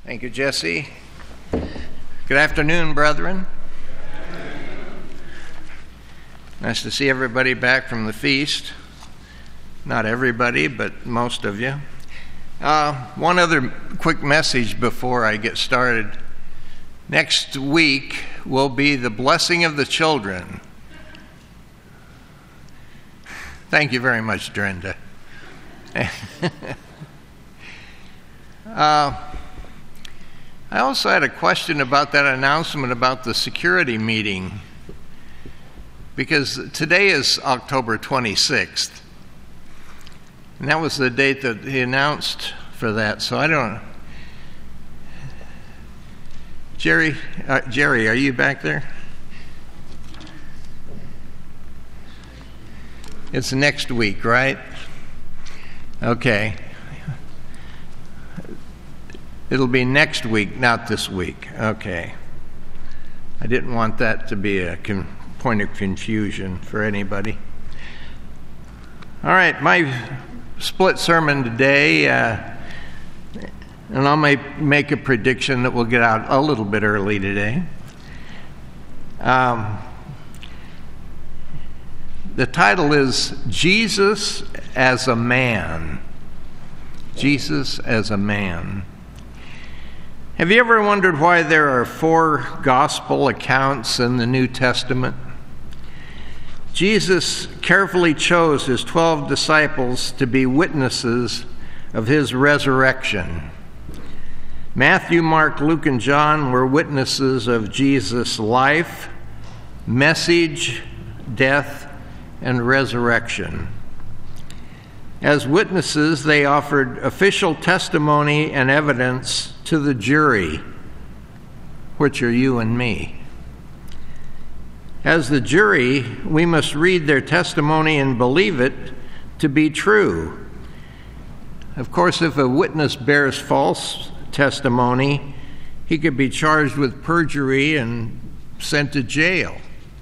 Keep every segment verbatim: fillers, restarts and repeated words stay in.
Thank you, Jesse. Good afternoon, brethren. Nice to see everybody back from the feast. Not everybody, but most of you. Uh, one other quick message before I get started. Next week will be the blessing of the children. Thank you very much, Drenda. uh, I also had a question about that announcement about the security meeting, because today is October twenty-sixth, and that was the date that he announced for that. So I don't. Jerry, uh, Jerry, are you back there? It's next week, right? Okay. It'll be next week, not this week. Okay. I didn't want that to be a con- point of confusion for anybody. All right, my split sermon today, uh, and I may make a prediction that we'll get out a little bit early today. Um, the title is Jesus as a Man. Jesus as a Man. Have you ever wondered why there are four gospel accounts in the New Testament? Jesus carefully chose his twelve disciples to be witnesses of his resurrection. Matthew, Mark, Luke, and John were witnesses of Jesus' life, message, death, and resurrection. As witnesses, they offered official testimony and evidence to the jury, which are you and me. As the jury, we must read their testimony and believe it to be true. Of course, if a witness bears false testimony, he could be charged with perjury and sent to jail.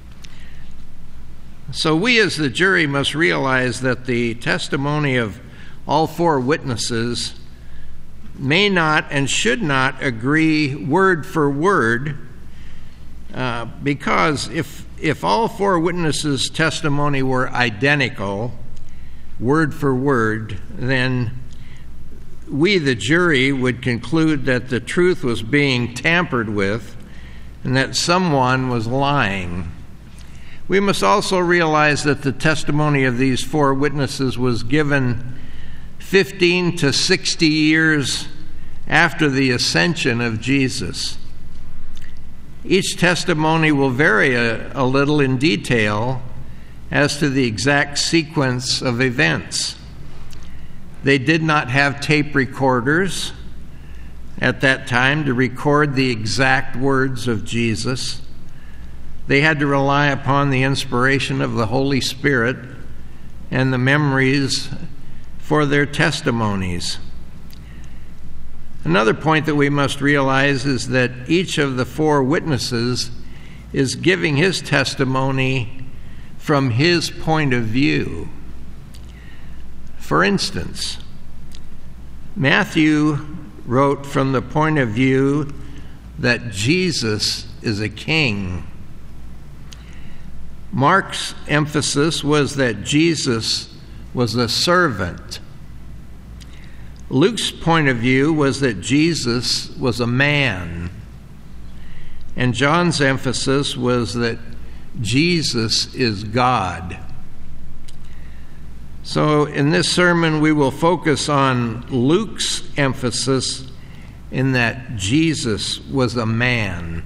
So we as the jury must realize that the testimony of all four witnesses may not and should not agree word for word, uh, because if if all four witnesses' testimony were identical, word for word, then we, the jury, would conclude that the truth was being tampered with and that someone was lying. We must also realize that the testimony of these four witnesses was given fifteen to sixty years after the ascension of Jesus. Each testimony will vary a, a little in detail as to the exact sequence of events. They did not have tape recorders at that time to record the exact words of Jesus. They had to rely upon the inspiration of the Holy Spirit and the memories for their testimonies. Another point that we must realize is that each of the four witnesses is giving his testimony from his point of view. For instance, Matthew wrote from the point of view that Jesus is a king. Mark's emphasis was that Jesus was a servant. Luke's point of view was that Jesus was a man. And John's emphasis was that Jesus is God. So in this sermon, we will focus on Luke's emphasis in that Jesus was a man.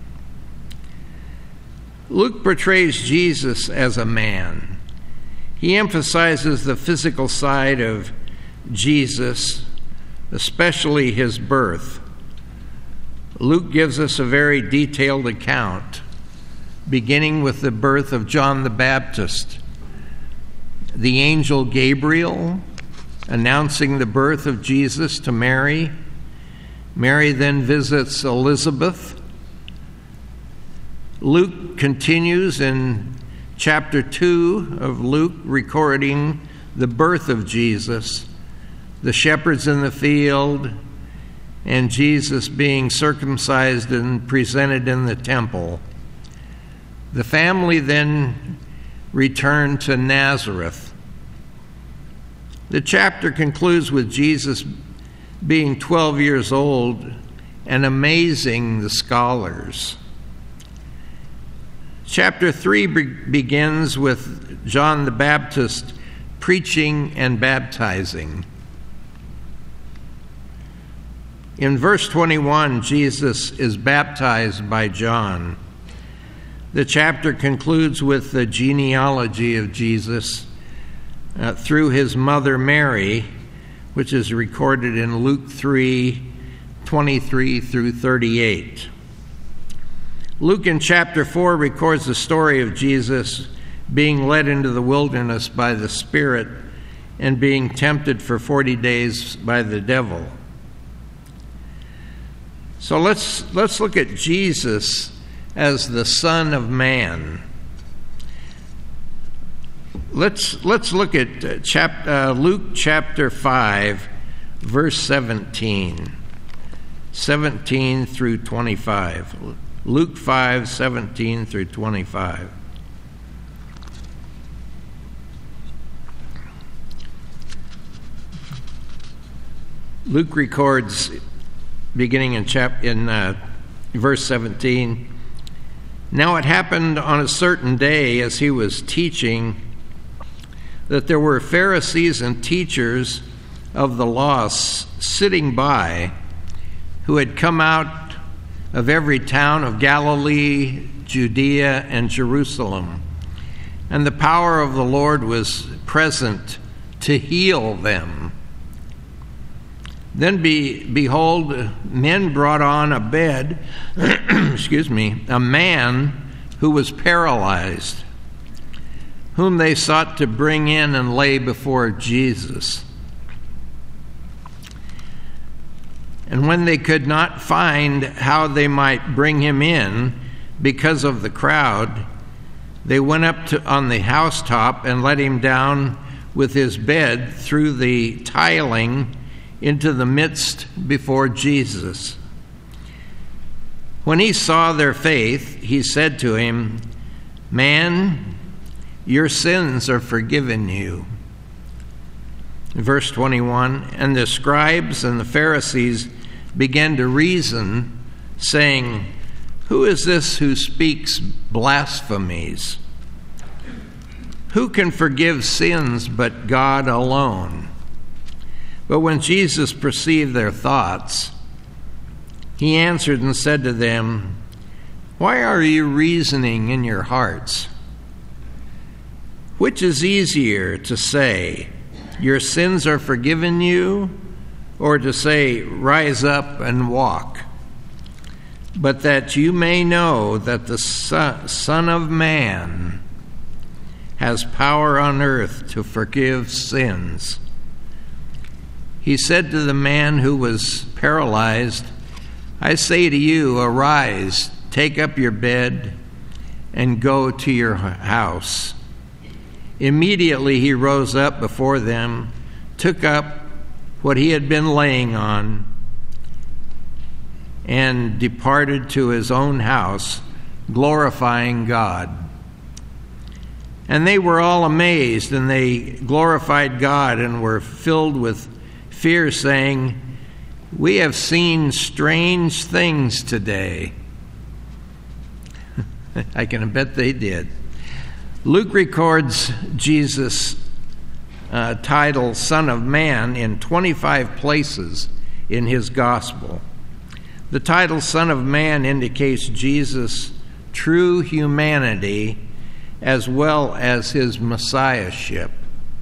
Luke portrays Jesus as a man. He emphasizes the physical side of Jesus, especially his birth. Luke gives us a very detailed account, beginning with the birth of John the Baptist. The angel Gabriel announcing the birth of Jesus to Mary. Mary then visits Elizabeth. Luke continues in chapter two of Luke, recording the birth of Jesus, the shepherds in the field, and Jesus being circumcised and presented in the temple. The family then returned to Nazareth. The chapter concludes with Jesus being twelve years old and amazing the scholars. Chapter three be- begins with John the Baptist preaching and baptizing. In verse twenty-one, Jesus is baptized by John. The chapter concludes with the genealogy of Jesus uh, through his mother Mary, which is recorded in Luke three, twenty-three through thirty-eight. Luke in chapter four records the story of Jesus being led into the wilderness by the Spirit and being tempted for forty days by the devil. So let's let's look at Jesus as the Son of Man. Let's let's look at uh, chap, uh, Luke chapter five, verse seventeen, seventeen through twenty-five. Luke five, seventeen through twenty-five. Luke records, beginning in chap in uh, verse seventeen. Now it happened on a certain day as he was teaching that there were Pharisees and teachers of the law sitting by who had come out of every town of Galilee, Judea, and Jerusalem. And the power of the Lord was present to heal them. Then be, behold, men brought on a bed, excuse me, a man who was paralyzed, whom they sought to bring in and lay before Jesus. And when they could not find how they might bring him in because of the crowd, they went up to, on the housetop and let him down with his bed through the tiling into the midst before Jesus. When he saw their faith, he said to him, "Man, your sins are forgiven you." Verse twenty-one, and the scribes and the Pharisees began to reason, saying, "Who is this who speaks blasphemies? Who can forgive sins but God alone?" But when Jesus perceived their thoughts, he answered and said to them, "Why are you reasoning in your hearts? Which is easier to say, 'Your sins are forgiven you,' or to say, 'Rise up and walk'? But that you may know that the Son of Man has power on earth to forgive sins." He said to the man who was paralyzed, "I say to you, arise, take up your bed, and go to your house." Immediately he rose up before them, took up what he had been laying on, and departed to his own house, glorifying God. And they were all amazed, and they glorified God and were filled with fear, saying, "We have seen strange things today." I can bet they did. Luke records Jesus' uh, title, Son of Man, in twenty-five places in his gospel. The title Son of Man indicates Jesus' true humanity as well as his messiahship.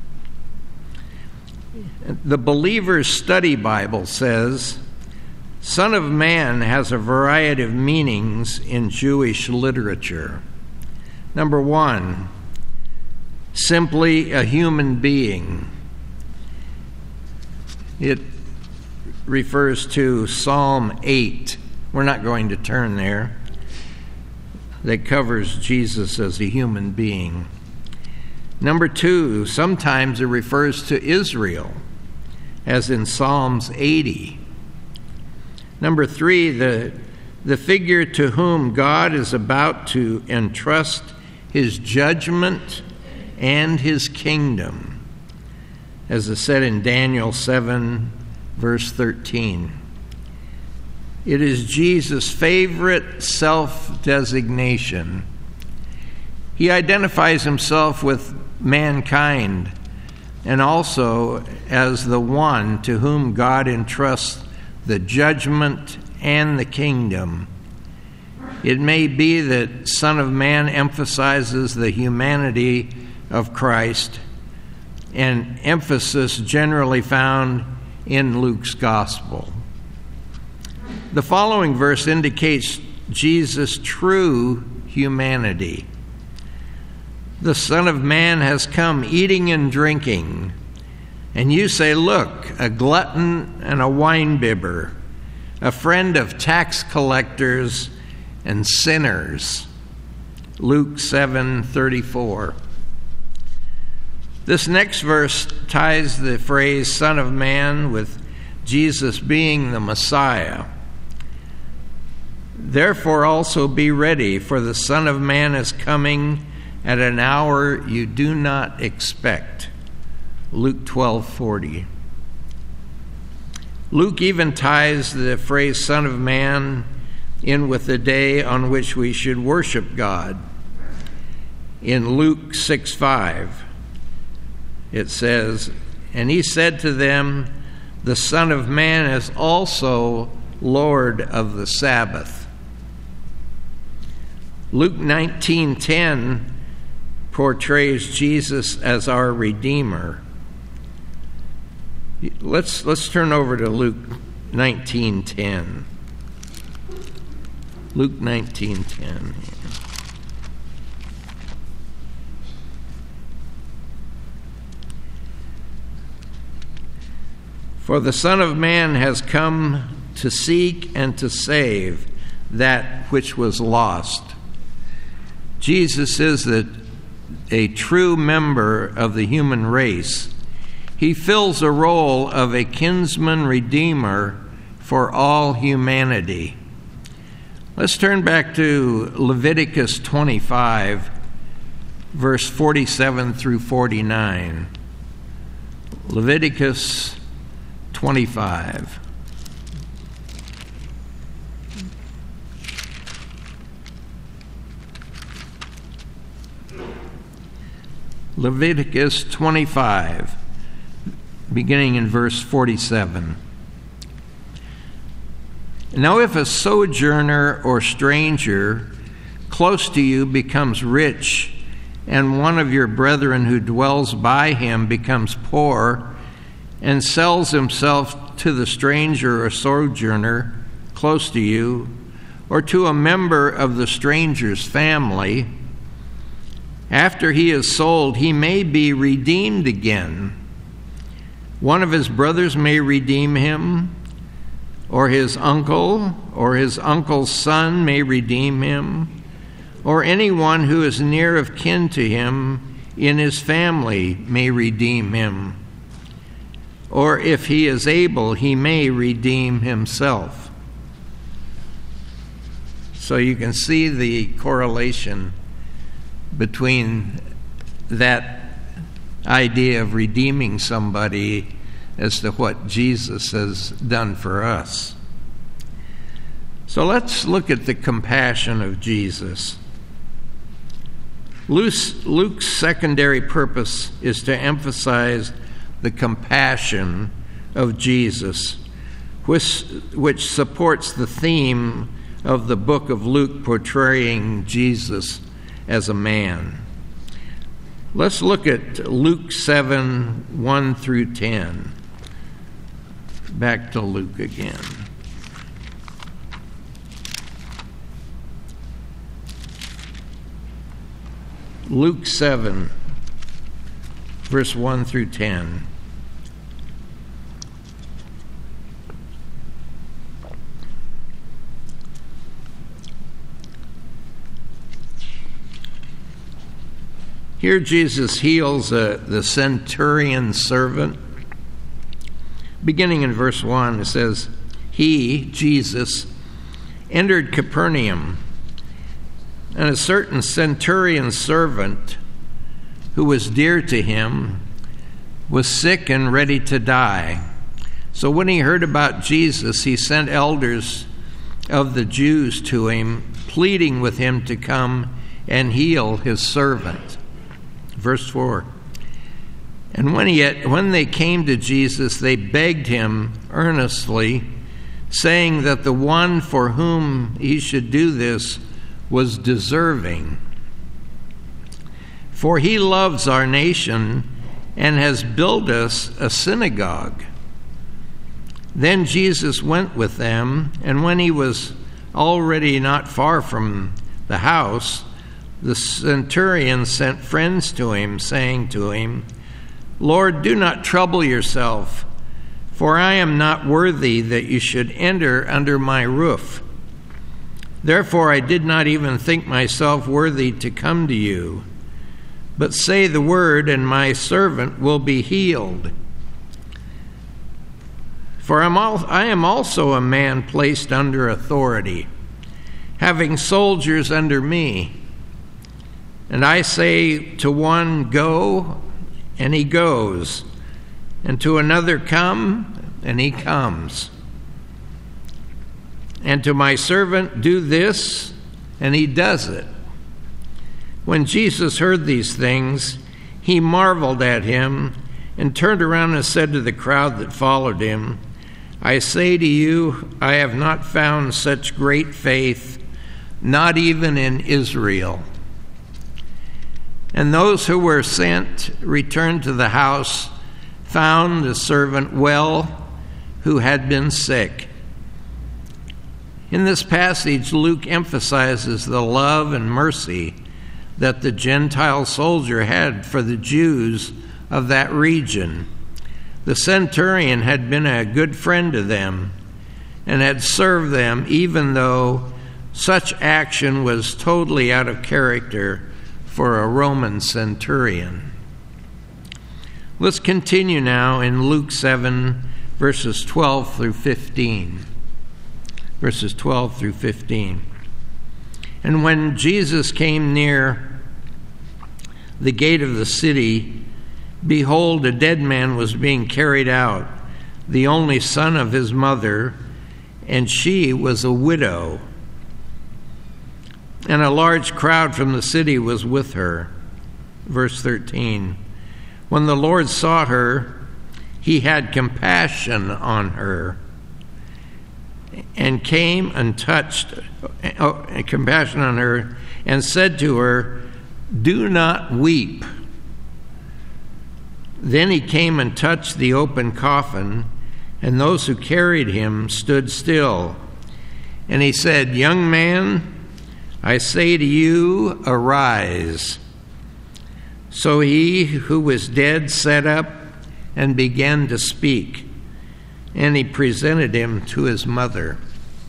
The Believer's Study Bible says, Son of Man has a variety of meanings in Jewish literature. Number one, simply a human being. It refers to Psalm eight. We're not going to turn there. That covers Jesus as a human being. Number two, sometimes it refers to Israel, as in Psalms eighty. Number three, the, the figure to whom God is about to entrust his judgment and his kingdom, as is said in Daniel seven, verse thirteen. It is Jesus' favorite self-designation. He identifies himself with mankind and also as the one to whom God entrusts the judgment and the kingdom. It may be that Son of Man emphasizes the humanity of Christ, an emphasis generally found in Luke's gospel. The following verse indicates Jesus' true humanity. The Son of Man has come eating and drinking, and you say, look, a glutton and a winebibber, a friend of tax collectors and sinners. Luke seven thirty-four. This next verse ties the phrase Son of Man with Jesus being the Messiah. Therefore also be ready, for the Son of Man is coming at an hour you do not expect. Luke twelve forty. Luke even ties the phrase Son of Man in with the day on which we should worship God. In Luke six five, it says, and he said to them, the Son of Man is also Lord of the Sabbath. Luke nineteen ten portrays Jesus as our Redeemer. Let's let's turn over to Luke nineteen ten. Luke nineteen ten. For the Son of Man has come to seek and to save that which was lost. Jesus is the, a true member of the human race. He fills a role of a kinsman redeemer for all humanity. Let's turn back to Leviticus twenty-five, verse forty-seven through forty-nine. Leviticus twenty-five. Leviticus twenty-five, beginning in verse forty-seven. Now if a sojourner or stranger close to you becomes rich, and one of your brethren who dwells by him becomes poor, and sells himself to the stranger or sojourner close to you, or to a member of the stranger's family, after he is sold, he may be redeemed again. One of his brothers may redeem him, or his uncle, or his uncle's son may redeem him, or anyone who is near of kin to him in his family may redeem him. Or if he is able, he may redeem himself. So you can see the correlation between that idea of redeeming somebody as to what Jesus has done for us. So let's look at the compassion of Jesus. Luke's, Luke's secondary purpose is to emphasize the compassion of Jesus, which, which supports the theme of the book of Luke portraying Jesus as a man. Let's look at Luke seven, one through ten. Back to Luke again. Luke seven, verse one through ten. Here Jesus heals uh, the centurion servant. Beginning in verse one, it says, he, Jesus, entered Capernaum, and a certain centurion's servant, who was dear to him, was sick and ready to die. So when he heard about Jesus, he sent elders of the Jews to him, pleading with him to come and heal his servant. Verse four. And when he had, when they came to Jesus, they begged him earnestly, saying that the one for whom he should do this was deserving. For he loves our nation and has built us a synagogue. Then Jesus went with them, and when he was already not far from the house, the centurion sent friends to him, saying to him, Lord, do not trouble yourself, for I am not worthy that you should enter under my roof. Therefore I did not even think myself worthy to come to you. But say the word, and my servant will be healed. For I'm al- I am also a man placed under authority, having soldiers under me. And I say to one, go, and he goes, and to another, come, and he comes. And to my servant, do this, and he does it. When Jesus heard these things, he marveled at him and turned around and said to the crowd that followed him, I say to you, I have not found such great faith, not even in Israel. And those who were sent returned to the house, found the servant well, who had been sick. In this passage, Luke emphasizes the love and mercy that the Gentile soldier had for the Jews of that region. The centurion had been a good friend to them and had served them, even though such action was totally out of character for a Roman centurion. Let's continue now in Luke seven, verses twelve through fifteen. Verses twelve through fifteen. And when Jesus came near the gate of the city, behold, a dead man was being carried out, the only son of his mother, and she was a widow. And a large crowd from the city was with her. Verse thirteen. When the Lord saw her, he had compassion on her, and came and touched, oh, compassion on her, and said to her, do not weep. Then he came and touched the open coffin, and those who carried him stood still. And he said, young man, I say to you, arise. So he who was dead sat up and began to speak, and he presented him to his mother.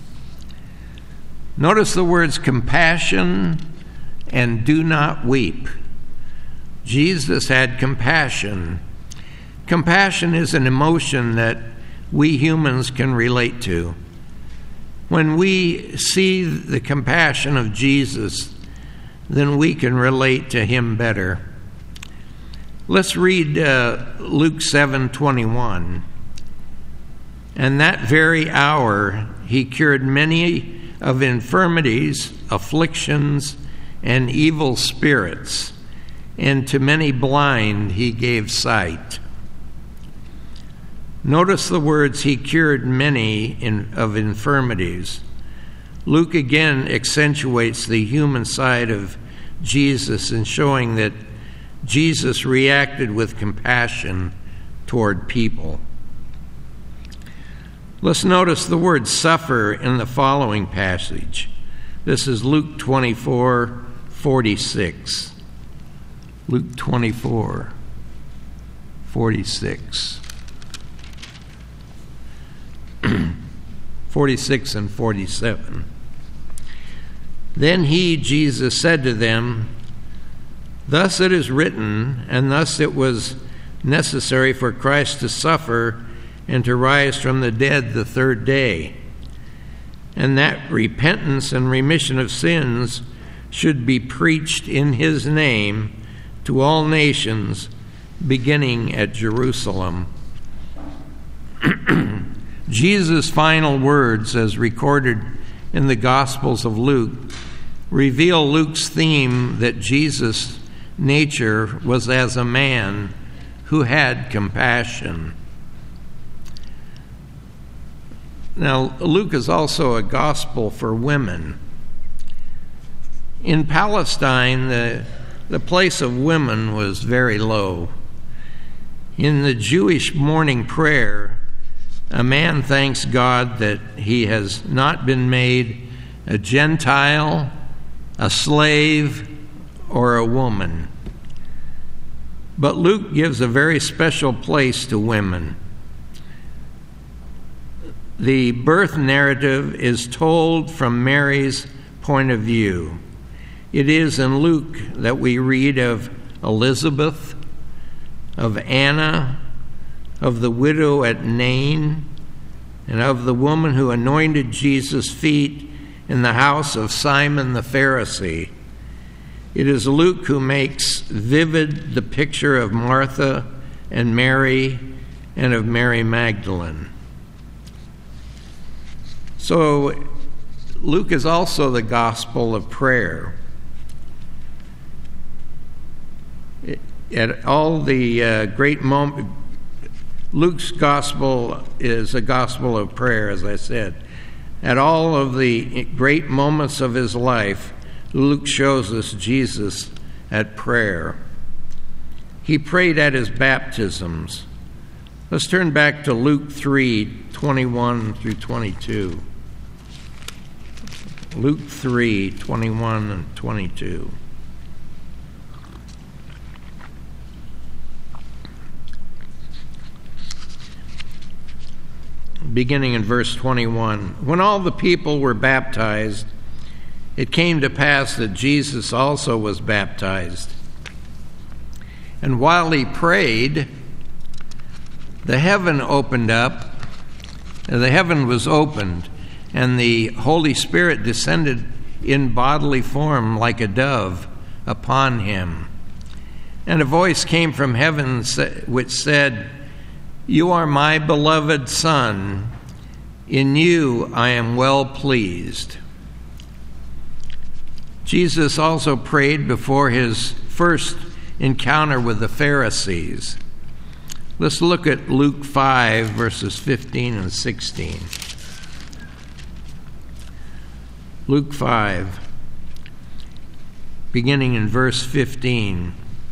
Notice the words compassion and do not weep. Jesus had compassion. Compassion is an emotion that we humans can relate to. When we see the compassion of Jesus, then we can relate to him better. Let's read uh, Luke seven twenty-one. And that very hour he cured many of infirmities, afflictions, and evil spirits, and to many blind he gave sight. Notice the words, he cured many in, of infirmities. Luke again accentuates the human side of Jesus in showing that Jesus reacted with compassion toward people. Let's notice the word suffer in the following passage. This is Luke twenty-four forty-six. Luke twenty-four forty-six. forty-six and forty-seven. Then he, Jesus, said to them, thus it is written, and thus it was necessary for Christ to suffer and to rise from the dead the third day, and that repentance and remission of sins should be preached in his name to all nations, beginning at Jerusalem. Jesus' final words, as recorded in the Gospels of Luke, reveal Luke's theme that Jesus' nature was as a man who had compassion. Now, Luke is also a gospel for women. In Palestine, the, the place of women was very low. In the Jewish morning prayer, a man thanks God that he has not been made a Gentile, a slave, or a woman. But Luke gives a very special place to women. The birth narrative is told from Mary's point of view. It is in Luke that we read of Elizabeth, of Anna, of the widow at Nain, and of the woman who anointed Jesus' feet in the house of Simon the Pharisee. It is Luke who makes vivid the picture of Martha and Mary and of Mary Magdalene. So Luke is also the gospel of prayer. At all the uh, great moments, Luke's gospel is a gospel of prayer, as I said. At all of the great moments of his life, Luke shows us Jesus at prayer. He prayed at his baptisms. Let's turn back to Luke three, twenty-one through twenty-two. Luke three, twenty-one and twenty-two. Beginning in verse twenty-one. When all the people were baptized, it came to pass that Jesus also was baptized. And while he prayed, the heaven opened up, and the heaven was opened, and the Holy Spirit descended in bodily form like a dove upon him. And a voice came from heaven which said, "You are my beloved Son. In you I am well pleased." Jesus also prayed before his first encounter with the Pharisees. Let's look at Luke five, verses fifteen and sixteen. Luke five, beginning in verse fifteen.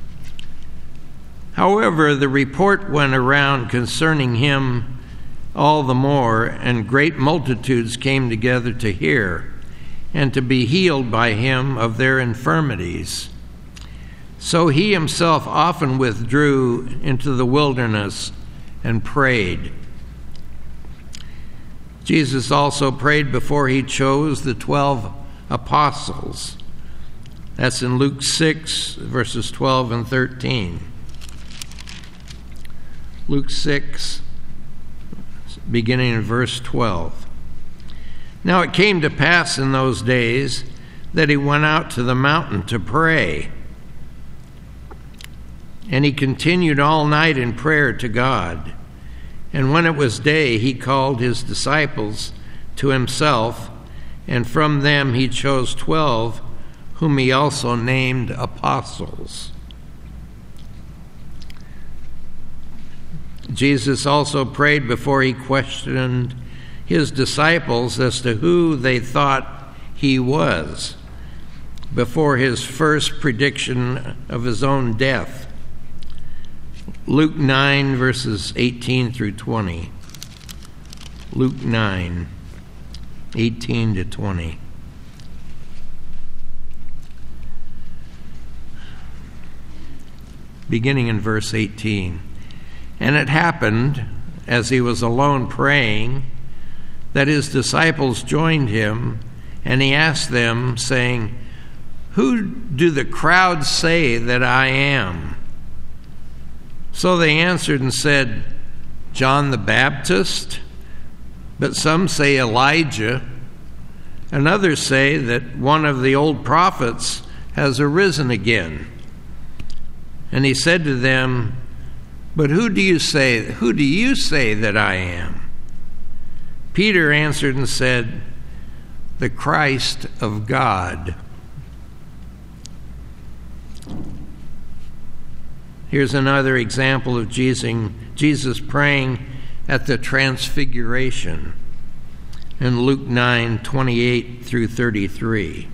However, the report went around concerning him all the more, and great multitudes came together to hear and to be healed by him of their infirmities. So he himself often withdrew into the wilderness and prayed. Jesus also prayed before he chose the twelve apostles. That's in Luke six, verses twelve and thirteen. Luke six, beginning in verse twelve. Now it came to pass in those days that he went out to the mountain to pray. And he continued all night in prayer to God. And when it was day, he called his disciples to himself, and from them he chose twelve, whom he also named apostles. Jesus also prayed before he questioned his disciples as to who they thought he was before his first prediction of his own death. Luke nine, verses eighteen through twenty. Luke nine, eighteen to twenty. Beginning in verse eighteen. And it happened, as he was alone praying, that his disciples joined him, and he asked them, saying, "Who do the crowds say that I am?" So they answered and said, John the Baptist, but some say Elijah, and others say that one of the old prophets has arisen again. And he said to them, "But who do you say, who do you say that I am?" Peter answered and said, "The Christ of God." Here's another example of Jesus praying at the Transfiguration in Luke nine, twenty-eight through thirty-three.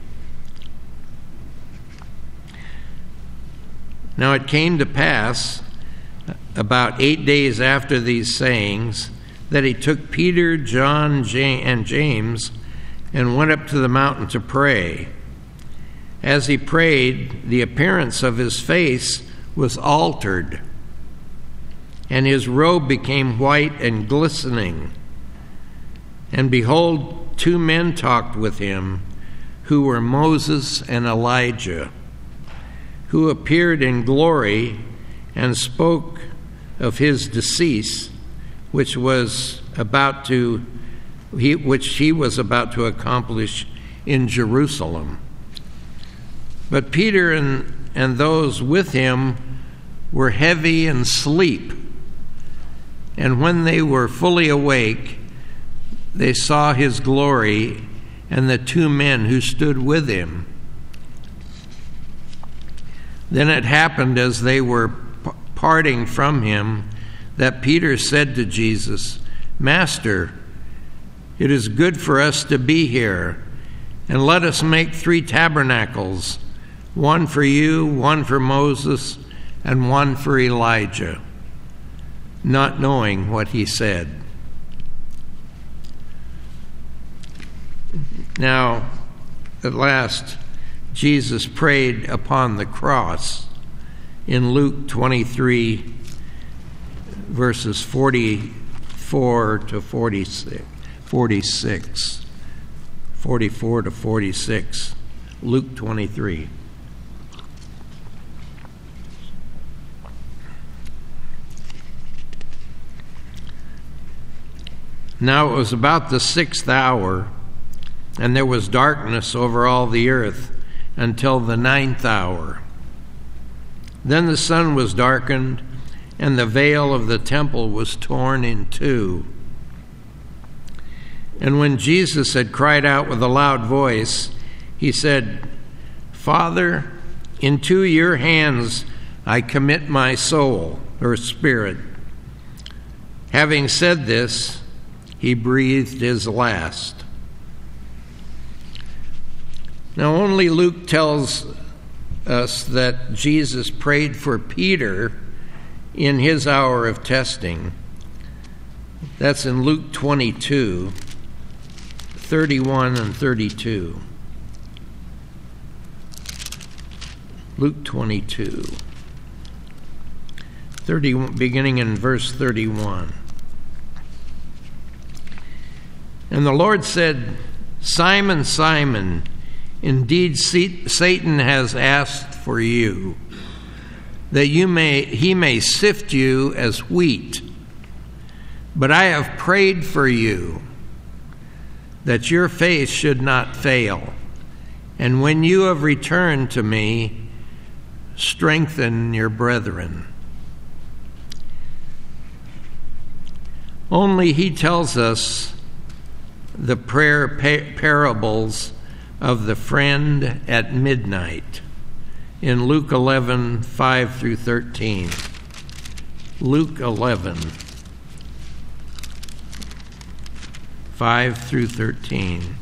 Now it came to pass, about eight days after these sayings, that he took Peter, John, and James and went up to the mountain to pray. As he prayed, the appearance of his face was altered, and his robe became white and glistening. And behold, two men talked with him, who were Moses and Elijah, who appeared in glory and spoke of his decease, which was about to, he, which he was about to accomplish in Jerusalem. But Peter and and those with him were heavy in sleep. And when they were fully awake, they saw his glory and the two men who stood with him. Then it happened as they were p- parting from him that Peter said to Jesus, "Master, it is good for us to be here, and let us make three tabernacles, one for you, one for Moses, and one for Elijah," not knowing what he said. Now, at last, Jesus prayed upon the cross in Luke twenty-three, verses forty-four to forty-six, forty-six, forty-four to forty-six, Luke twenty-three. Now it was about the sixth hour, and there was darkness over all the earth until the ninth hour. Then the sun was darkened, and the veil of the temple was torn in two. And when Jesus had cried out with a loud voice, he said, "Father, into your hands I commit my soul," or spirit. Having said this, he breathed his last. Now, only Luke tells us that Jesus prayed for Peter in his hour of testing. That's in Luke twenty-two, thirty-one and thirty-two. Luke twenty-two, thirty, beginning in verse thirty-one. And the Lord said, "Simon, Simon, indeed Satan has asked for you, that you may he may sift you as wheat. But I have prayed for you, that your faith should not fail. And when you have returned to me, strengthen your brethren." Only he tells us the prayer pa- parables of the friend at midnight in Luke eleven, five through thirteen. Luke eleven, five through thirteen.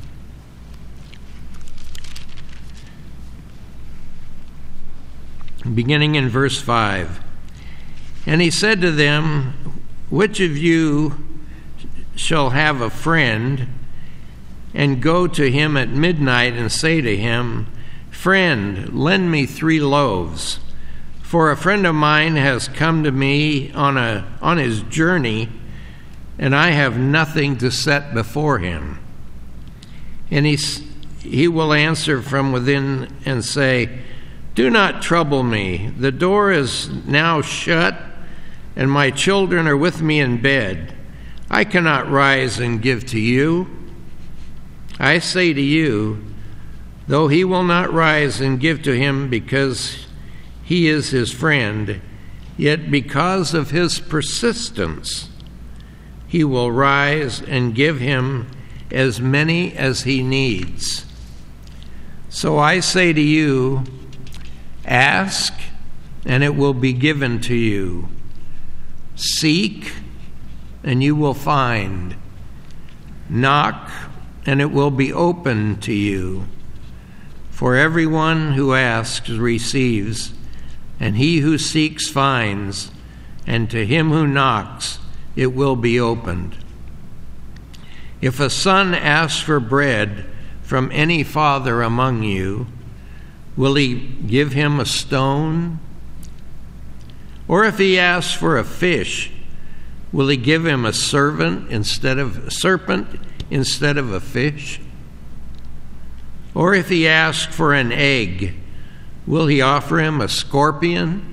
Beginning in verse five. And he said to them, "Which of you shall have a friend and go to him at midnight and say to him, 'Friend, lend me three loaves, for a friend of mine has come to me on a on his journey, and I have nothing to set before him?' And he, he will answer from within and say, 'Do not trouble me. The door is now shut, and my children are with me in bed. I cannot rise and give to you. I say to you, though he will not rise and give to him because he is his friend, yet because of his persistence, he will rise and give him as many as he needs. So I say to you, ask, and it will be given to you. Seek, and you will find. Knock, and it will be opened to you. For everyone who asks receives, and he who seeks finds, and to him who knocks it will be opened. If a son asks for bread from any father among you, will he give him a stone? Or if he asks for a fish, will he give him a servant instead of a serpent instead of a fish? Or if he asks for an egg, will he offer him a scorpion?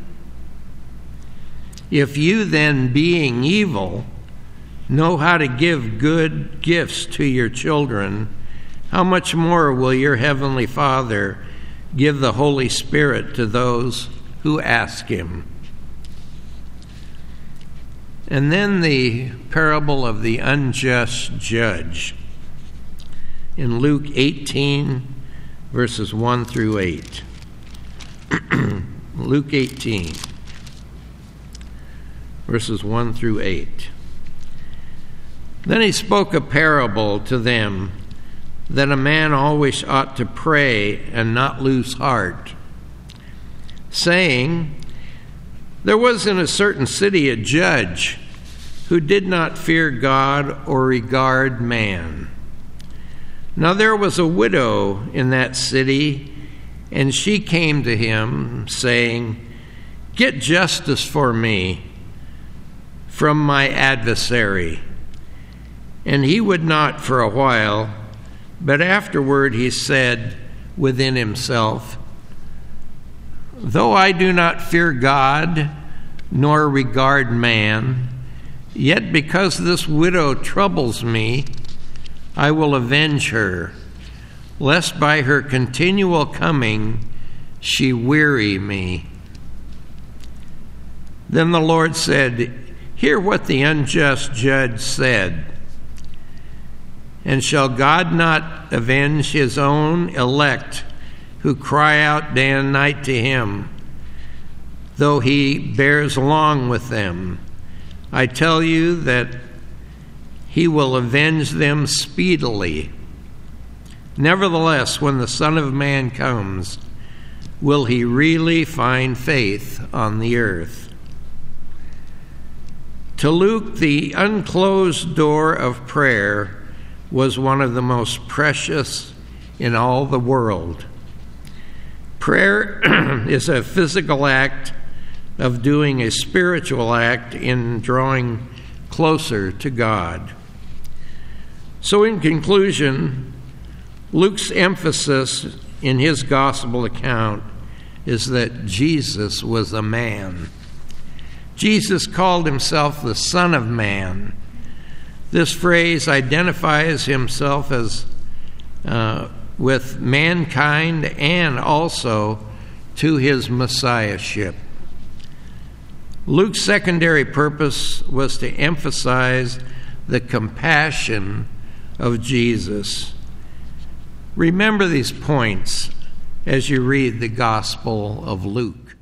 If you then, being evil, know how to give good gifts to your children, how much more will your heavenly Father give the Holy Spirit to those who ask him? And then the parable of the unjust judge in Luke eighteen, verses one through eight. Luke eighteen, verses one through eight. Then he spoke a parable to them that a man always ought to pray and not lose heart, saying, there was in a certain city a judge who did not fear God or regard man. Now there was a widow in that city, and she came to him, saying, get justice for me from my adversary. And he would not for a while, but afterward he said within himself, though I do not fear God nor regard man, yet because this widow troubles me, I will avenge her, lest by her continual coming she weary me. Then the Lord said, hear what the unjust judge said. And shall God not avenge his own elect who cry out day and night to him, though he bears along with them? I tell you that he will avenge them speedily. Nevertheless, when the Son of Man comes, will he really find faith on the earth? To Luke, the unclosed door of prayer was one of the most precious in all the world. Prayer is a physical act of doing a spiritual act in drawing closer to God. So in conclusion, Luke's emphasis in his gospel account is that Jesus was a man. Jesus called himself the Son of Man. This phrase identifies himself as uh, with mankind and also to his messiahship. Luke's secondary purpose was to emphasize the compassion of Jesus. Remember these points as you read the Gospel of Luke.